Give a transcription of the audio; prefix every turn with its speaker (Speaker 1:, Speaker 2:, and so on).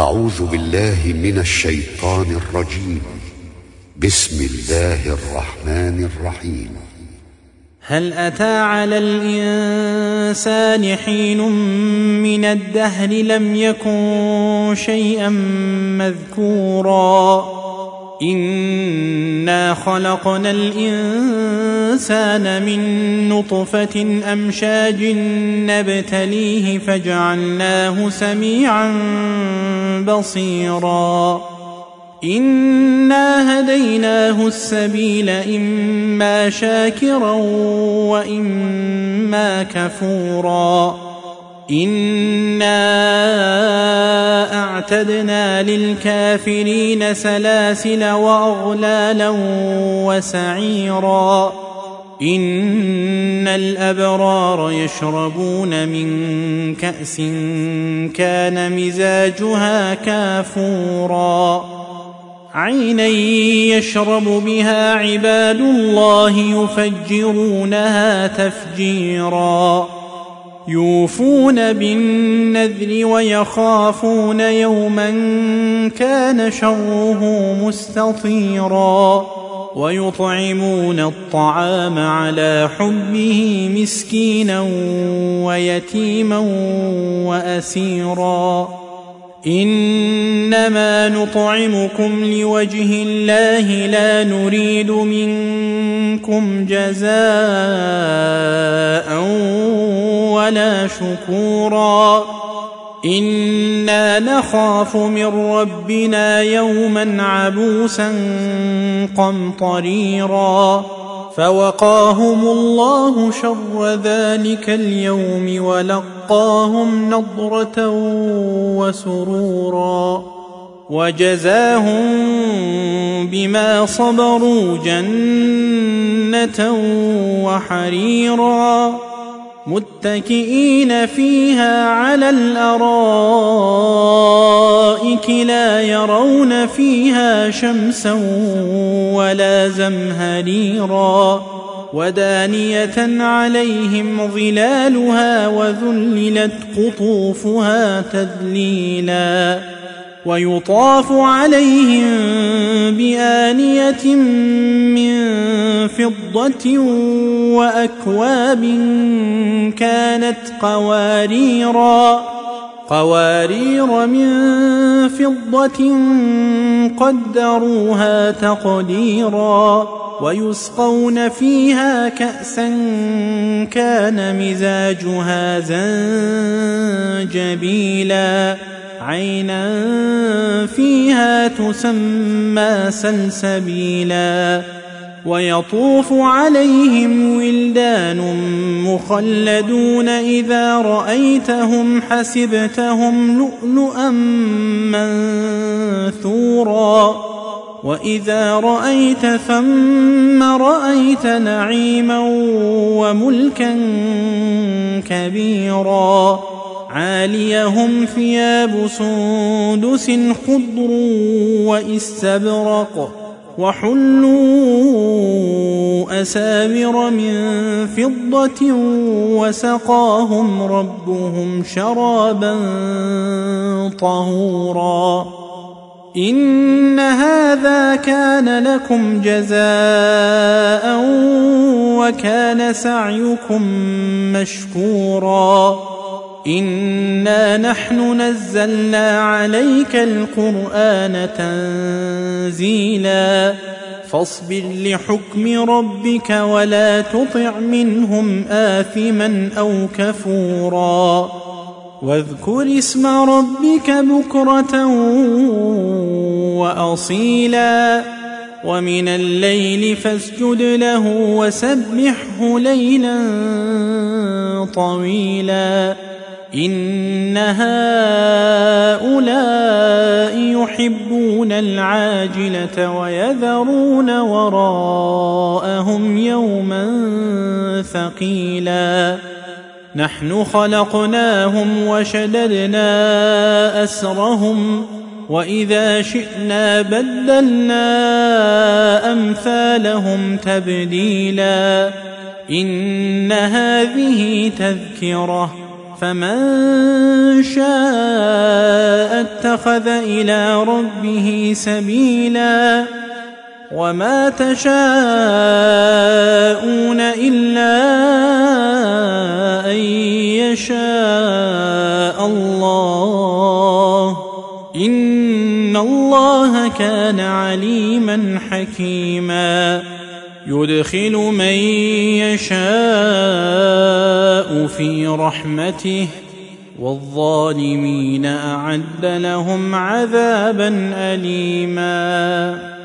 Speaker 1: أعوذ بالله من الشيطان الرجيم. بسم الله الرحمن الرحيم.
Speaker 2: هل أتى على الإنسان حين من الدهر لم يكن شيئا مذكورا إنا خلقنا الإنسان من نطفة أمشاج نبتليه فجعلناه سميعا بصيرا إنا هديناه السبيل إما شاكرا وإما كفورا إنا أعتدنا للكافرين سلاسل وأغلالا وسعيرا إن الأبرار يشربون من كأس كان مزاجها كافورا عينا يشرب بها عباد الله يفجرونها تفجيرا يوفون بالنذر ويخافون يوما كان شره مستطيرا ويطعمون الطعام على حبه مسكينا ويتيما وأسيرا إنما نطعمكم لوجه الله لا نريد منكم جزاء ولا شكورا إنا نخاف من ربنا يوما عبوسا قمطريرا فوقاهم الله شر ذلك اليوم ولقاهم نضرة وسرورا وجزاهم بما صبروا جنة وحريرا متكئين فيها على الأرائك لا يرون فيها شمسا ولا زمهريرا ودانية عليهم ظلالها وذللت قطوفها تذليلا ويطاف عليهم بآنية من فضة وأكواب كانت قوارير من فضة قدروها تقديرا ويسقون فيها كأسا كان مزاجها زنجبيلا عينا فيها تسمى سلسبيلا ويطوف عليهم ولدان مخلدون إذا رأيتهم حسبتهم لؤلؤا منثورا وإذا رأيت ثم رأيت نعيما وملكا كبيرا عاليهم ثياب سندس خضر واستبرق وحلوا أساور من فضة وسقاهم ربهم شرابا طهورا إن هذا كان لكم جزاء وكان سعيكم مشكورا إنا نحن نزلنا عليك القرآن تنزيلا فاصبر لحكم ربك ولا تطع منهم آثما أو كفورا واذكر اسم ربك بكرة وأصيلا ومن الليل فاسجد له وسبحه ليلا طويلا إن هؤلاء يحبون العاجلة ويذرون وراءهم يوما ثقيلا نحن خلقناهم وشددنا أسرهم وإذا شئنا بدلنا أمثالهم تبديلا إن هذه تذكرة فمن شاء اتخذ إلى ربه سبيلا وما تشاءون إلا أن يشاء الله إن الله كان عليما حكيما يدخل من يشاء في رحمته والظالمين أعد لهم عذابا أليما